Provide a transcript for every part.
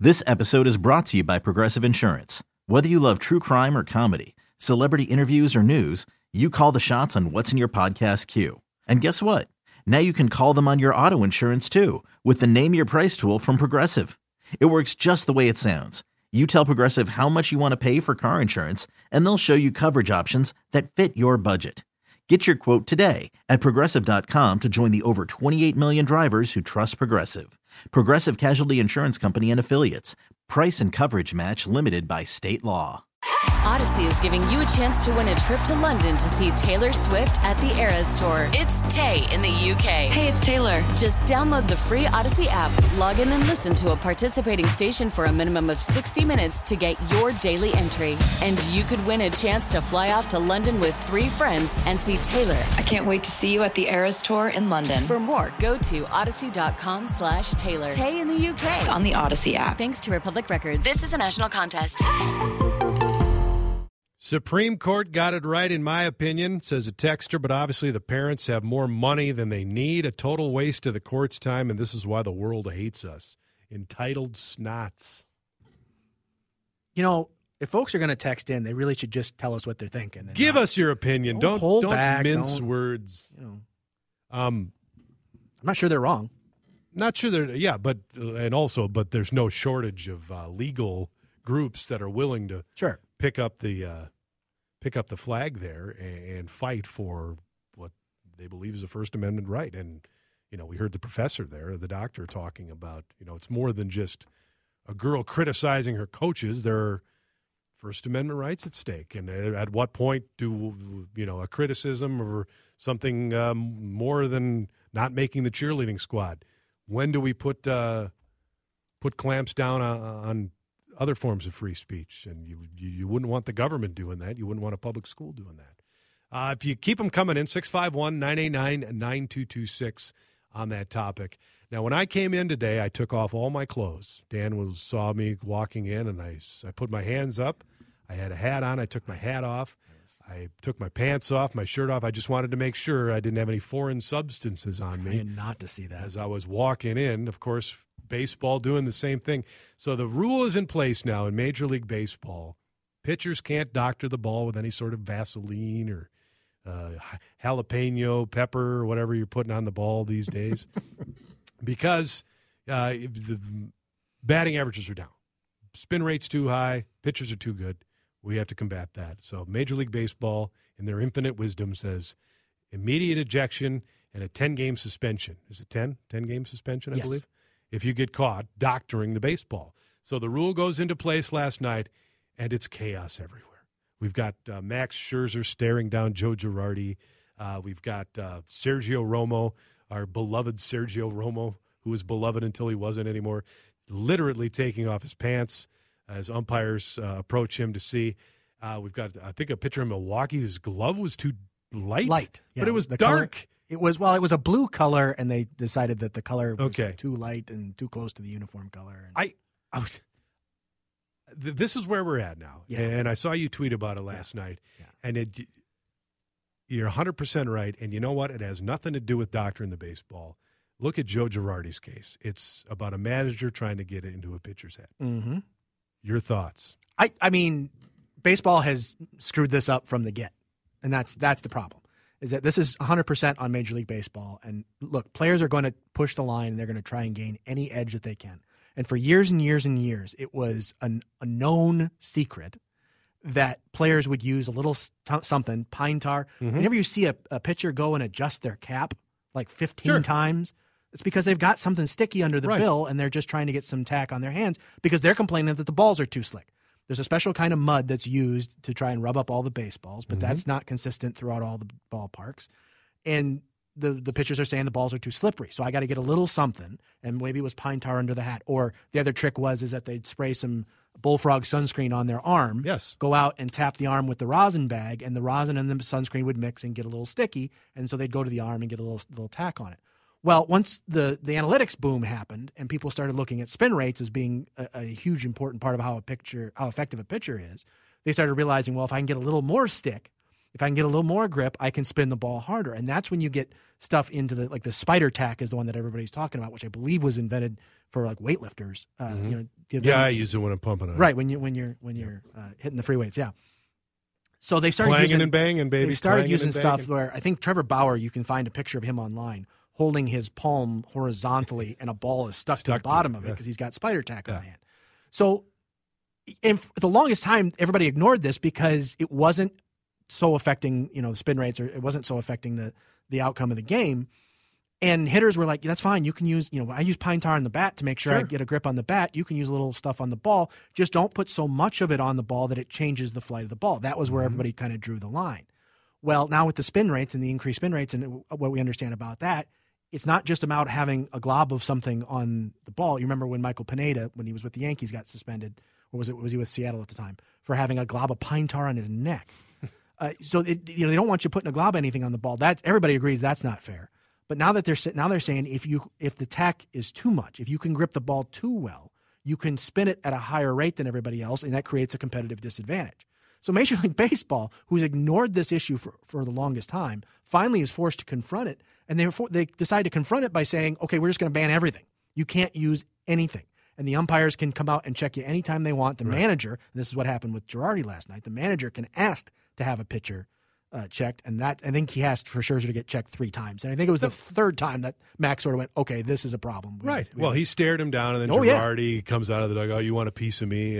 This episode is brought to you by Progressive Insurance. Whether you love true crime or comedy, celebrity interviews or news, you call the shots on what's in your podcast queue. And guess what? Now you can call them on your auto insurance too with the Name Your Price tool from Progressive. It works just the way it sounds. You tell Progressive how much you want to pay for car insurance, and they'll show you coverage options that fit your budget. Get your quote today at Progressive.com to join the over 28 million drivers who trust Progressive. Progressive Casualty Insurance Company and Affiliates. Price and coverage match limited by state law. Odyssey is giving you a chance to win a trip to London to see Taylor Swift at the Eras Tour. It's Tay in the UK. Hey, it's Taylor. Just download the free Odyssey app, log in and listen to a participating station for a minimum of 60 minutes to get your daily entry. And you could win a chance to fly off to London with 3 friends and see Taylor. I can't wait to see you at the Eras Tour in London. For more, go to odyssey.com/Taylor. Tay in the UK. It's on the Odyssey app. Thanks to Republic Records. This is a national contest. Supreme Court got it right, in my opinion, says a texter, but obviously the parents have more money than they need. A total waste of the court's time, and this is why the world hates us. Entitled snots. You know, if folks are going to text in, they really should just tell us what they're thinking. Give us your opinion. Don't hold back. Mince words. You know, I'm not sure they're wrong. Not sure they're, yeah, but there's no shortage of legal groups that are willing to pick up the flag there and fight for what they believe is a First Amendment right. And, you know, we heard the professor there, the doctor, talking about, you know, it's more than just a girl criticizing her coaches. There are First Amendment rights at stake. And at what point do, you know, a criticism or something more than not making the cheerleading squad, when do we put clamps down on other forms of free speech? And you wouldn't want the government doing that. You wouldn't want a public school doing that. If you keep them coming in, 651-989-9226 on that topic. Now, when I came in today, I took off all my clothes. Dan saw me walking in, and I put my hands up. I had a hat on. I took my hat off. I took my pants off, my shirt off. I just wanted to make sure I didn't have any foreign substances on me. Not to see that. As I was walking in, of course, baseball doing the same thing. So the rule is in place now in Major League Baseball. Pitchers can't doctor the ball with any sort of Vaseline or jalapeno pepper or whatever you're putting on the ball these days because the batting averages are down. Spin rate's too high. Pitchers are too good. We have to combat that. So Major League Baseball, in their infinite wisdom, says immediate ejection and a 10-game suspension. Is it 10? 10-game suspension, I believe? If you get caught doctoring the baseball. So the rule goes into place last night, and it's chaos everywhere. We've got Max Scherzer staring down Joe Girardi. We've got Sergio Romo, our beloved Sergio Romo, who was beloved until he wasn't anymore, literally taking off his pants as umpires approach him to see. We've got, I think, a pitcher in Milwaukee whose glove was too light. Yeah, but it was the dark. Color, it was a blue color, and they decided that the color was too light and too close to the uniform color. This is where we're at now. Yeah. And I saw you tweet about it last night. Yeah. And you're 100% right. And you know what? It has nothing to do with doctoring the baseball. Look at Joe Girardi's case. It's about a manager trying to get it into a pitcher's head. Mm-hmm. Your thoughts? I mean, baseball has screwed this up from the get, and that's the problem. Is that this is 100% on Major League Baseball. And look, players are going to push the line, and they're going to try and gain any edge that they can. And for years and years and years, it was a known secret that players would use a little something, pine tar. Mm-hmm. Whenever you see a pitcher go and adjust their cap like 15 times, it's because they've got something sticky under the bill, and they're just trying to get some tack on their hands because they're complaining that the balls are too slick. There's a special kind of mud that's used to try and rub up all the baseballs, but that's not consistent throughout all the ballparks. And the pitchers are saying the balls are too slippery, so I got to get a little something, and maybe it was pine tar under the hat. Or the other trick is that they'd spray some Bullfrog sunscreen on their arm, go out and tap the arm with the rosin bag, and the rosin and the sunscreen would mix and get a little sticky, and so they'd go to the arm and get a little tack on it. Well, once the analytics boom happened and people started looking at spin rates as being a huge important part of how effective a pitcher is, they started realizing, well, if I can get a little more stick if I can get a little more grip, I can spin the ball harder. And that's when you get stuff into the spider tack is the one that everybody's talking about, which I believe was invented for like weightlifters. I use it when I'm pumping it. Right, when you're hitting the free weights, yeah. So they started clanging using and banging, baby. They started using stuff where I think Trevor Bauer, you can find a picture of him online holding his palm horizontally, and a ball is stuck to the bottom of it because he's got spider tack on the hand. So, and for the longest time, everybody ignored this because it wasn't so affecting the spin rates, or it wasn't so affecting the outcome of the game. And hitters were like, that's fine. You can use, I use pine tar on the bat to make sure I get a grip on the bat. You can use a little stuff on the ball. Just don't put so much of it on the ball that it changes the flight of the ball. That was where everybody kind of drew the line. Well, now with the spin rates and the increased spin rates and what we understand about that, it's not just about having a glob of something on the ball. You remember when Michael Pineda, when he was with the Yankees, got suspended, or was he with Seattle at the time, for having a glob of pine tar on his neck. So they don't want you putting a glob of anything on the ball. Everybody agrees that's not fair. But now they're saying if the tack is too much, if you can grip the ball too well, you can spin it at a higher rate than everybody else, and that creates a competitive disadvantage. So Major League Baseball, who's ignored this issue for the longest time, finally is forced to confront it, and they decide to confront it by saying, okay, we're just going to ban everything. You can't use anything. And the umpires can come out and check you anytime they want. The manager, and this is what happened with Girardi last night, the manager can ask to have a pitcher checked, and I think he asked for Scherzer to get checked 3 times. And I think it was the third time that Max sort of went, okay, this is a problem. Well, he stared him down, and then Girardi comes out of the dugout, you want a piece of me,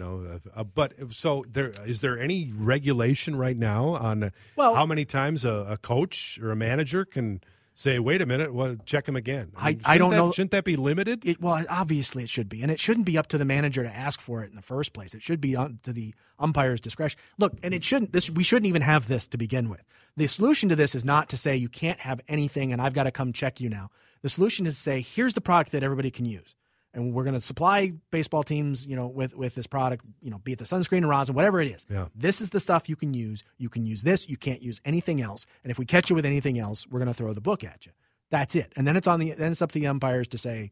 But so is there any regulation right now on how many times a coach or a manager can say, wait a minute, check him again? I don't know. Shouldn't that be limited? Obviously it should be. And it shouldn't be up to the manager to ask for it in the first place. It should be up to the umpire's discretion. Look, and we shouldn't even have this to begin with. The solution to this is not to say you can't have anything and I've got to come check you now. The solution is to say, here's the product that everybody can use. And we're going to supply baseball teams, with this product, be it the sunscreen or rosin, whatever it is. Yeah. This is the stuff you can use. You can use this. You can't use anything else. And if we catch you with anything else, we're going to throw the book at you. That's it. And then it's up to the umpires to say,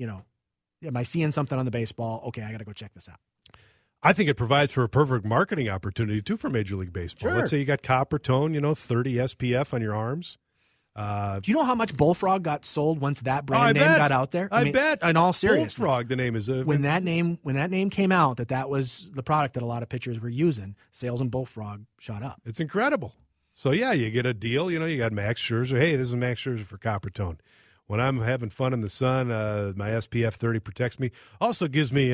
am I seeing something on the baseball? Okay, I got to go check this out. I think it provides for a perfect marketing opportunity too for Major League Baseball. Sure. Let's say you got copper tone, 30 SPF on your arms. Do you know how much Bullfrog got sold once that brand name got out there? I bet. In all seriousness, Bullfrog, the name is when that name came out, that was the product that a lot of pitchers were using. Sales in Bullfrog shot up. It's incredible. So you get a deal. You got Max Scherzer. Hey, this is Max Scherzer for Copper Tone. When I'm having fun in the sun, my SPF 30 protects me. Also gives me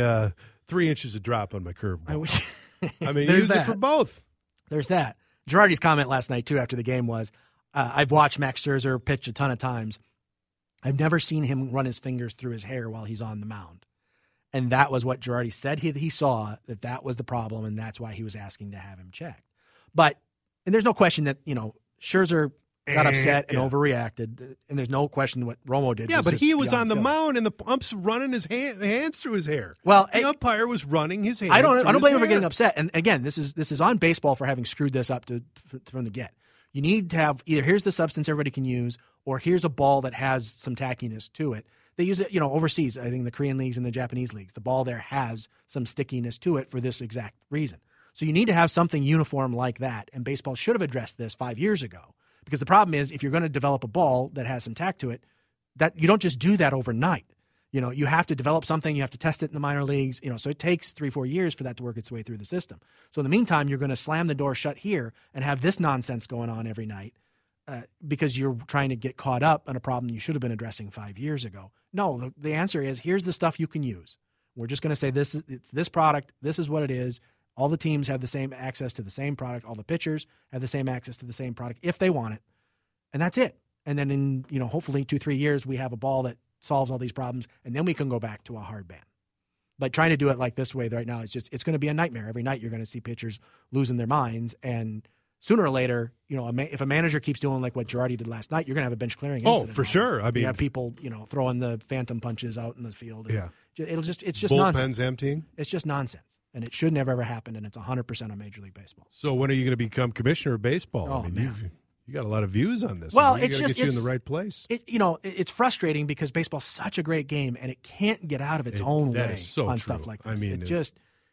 3 inches of drop on my curveball. I mean, use it for both. There's that. Girardi's comment last night too after the game was, I've watched Max Scherzer pitch a ton of times. I've never seen him run his fingers through his hair while he's on the mound. And that was what Girardi said. He saw that was the problem, and that's why he was asking to have him checked. And there's no question that, Scherzer got upset and overreacted, and there's no question what Romo did. Yeah, but he was on the mound, and the ump's running his hands through his hair. Well, the umpire was running his hands. I don't blame him for getting upset. And again, this is on baseball for having screwed this up from the get. You need to have either here's the substance everybody can use, or here's a ball that has some tackiness to it. They use it, overseas. I think the Korean leagues and the Japanese leagues, the ball there has some stickiness to it for this exact reason. So you need to have something uniform like that. And baseball should have addressed this 5 years ago, because the problem is if you're going to develop a ball that has some tack to it, that you don't just do that overnight. You have to develop something. You have to test it in the minor leagues. So it takes 3-4 years for that to work its way through the system. So in the meantime, you're going to slam the door shut here and have this nonsense going on every night because you're trying to get caught up on a problem you should have been addressing 5 years ago. No, the answer is here's the stuff you can use. We're just going to say it's this product. This is what it is. All the teams have the same access to the same product. All the pitchers have the same access to the same product if they want it, and that's it. And then in hopefully 2-3 years we have a ball that solves all these problems, and then we can go back to a hard ban. But trying to do it like this way right now, it's going to be a nightmare. Every night you're going to see pitchers losing their minds, and sooner or later, if a manager keeps doing like what Girardi did last night, you're going to have a bench clearing incident. Oh, for sure. I mean, you have people, throwing the phantom punches out in the field. Yeah. It's just bullpens nonsense. Emptying. It's just nonsense, and it should never ever happen. And it's 100% on Major League Baseball. So when are you going to become commissioner of baseball? Oh, man. You got a lot of views on this. Well, it's just get you in the right place. It's frustrating because baseball's such a great game, and it can't get out of its own way so on true. stuff like this. I mean,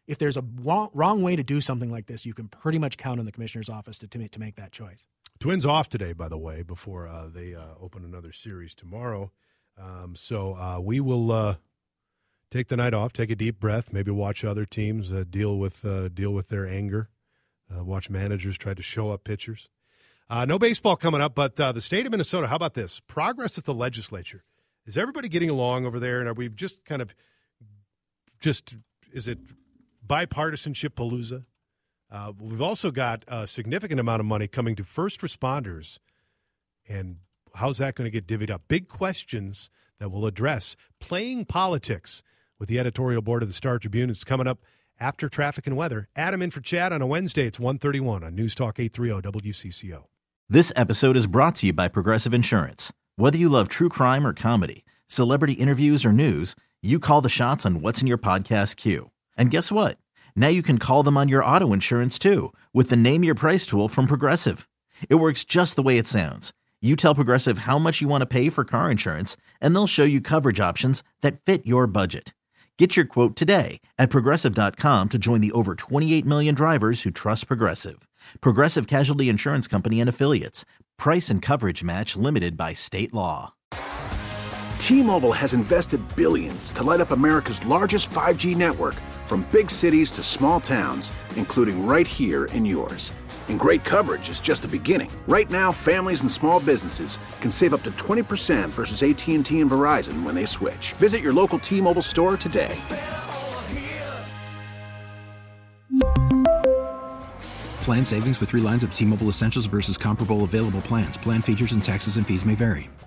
if there's a wrong way to do something like this, you can pretty much count on the commissioner's office to make that choice. Twins off today, by the way, before they open another series tomorrow. So we will take the night off, take a deep breath, maybe watch other teams deal with their anger, watch managers try to show up pitchers. No baseball coming up, but the state of Minnesota, how about this? Progress at the legislature. Is everybody getting along over there? And are we just kind of is it bipartisanship palooza? We've also got a significant amount of money coming to first responders. And how's that going to get divvied up? Big questions that we'll address. Playing politics with the editorial board of the Star Tribune. It's coming up after traffic and weather. Adam in for Chad on a Wednesday. It's 1:31 on News Talk 830 WCCO. This episode is brought to you by Progressive Insurance. Whether you love true crime or comedy, celebrity interviews or news, you call the shots on what's in your podcast queue. And guess what? Now you can call them on your auto insurance too with the Name Your Price tool from Progressive. It works just the way it sounds. You tell Progressive how much you want to pay for car insurance, and they'll show you coverage options that fit your budget. Get your quote today at Progressive.com to join the over 28 million drivers who trust Progressive. Progressive Casualty Insurance Company and Affiliates. Price and coverage match limited by state law. T-Mobile has invested billions to light up America's largest 5G network, from big cities to small towns, including right here in yours. And great coverage is just the beginning. Right now, families and small businesses can save up to 20% versus AT&T and Verizon when they switch. Visit your local T-Mobile store today. Plan savings with 3 lines of T-Mobile Essentials versus comparable available plans. Plan features and taxes and fees may vary.